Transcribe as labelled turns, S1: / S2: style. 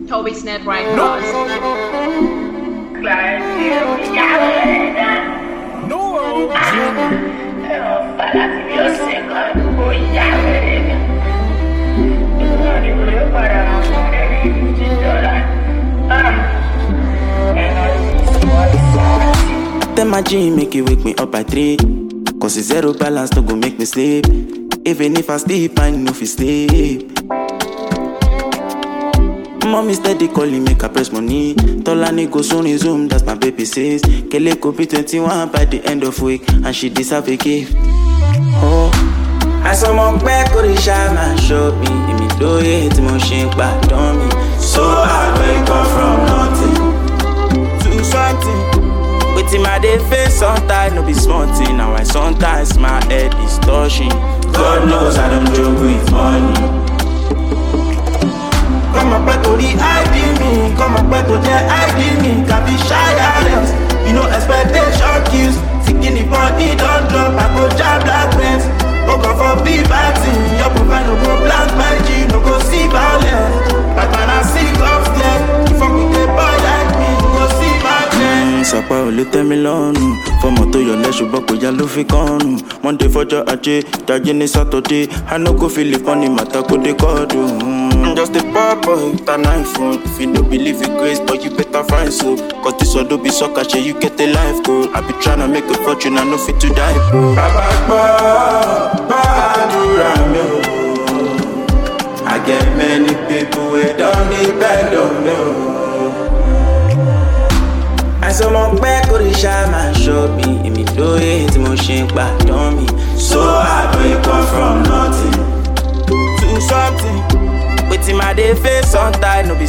S1: Toby Snap right cross.
S2: Then my gym make you wake me up by 3. Cause it's zero balance, no go make me sleep. Even if I sleep, I know if you sleep. Mommy steady calling, make her press money. Tolani go soon resume, that's my baby says. Kele could be 21 by the end of week, and she deserve a gift. Oh, I saw my back, Orisha man show me. If me do it, motion back on me. So I wake up from nothing to something. Waiting my day face, sometimes no be small thing. Now I sometimes my head is touching. God knows I don't joke with money. Come up back to the ID me, come up back to the ID me. Can't be shy else, you know expectation kills. Thinking the body don't drop, I go jab black friends. Go for big batting, your profile no go black my G, no go see violence. But when I see cops there, if I with a boy like me, you go see violence. Sapa o le tẹ́mi lọ́rùn, fọmọ tó yọ lẹ́sùn bọ́ kò yá ló fi kọ́rùn. Monday fọjọ́ ajé, jajé ní Saturday, I no go feel it funny, màtá kó dé kọ́ọ̀dù. Just a pop boy with an iPhone. If you don't believe in grace, but you better find so. Cause this one don't be so cash, you get a life goal. I be tryna make a fortune, I know fit to die, bro. I get many people who don't depend on me. I saw my back, Orisha man show me. If me do it, motion back on me. So I wake up from nothing to something. Waiting my day face, sometimes no be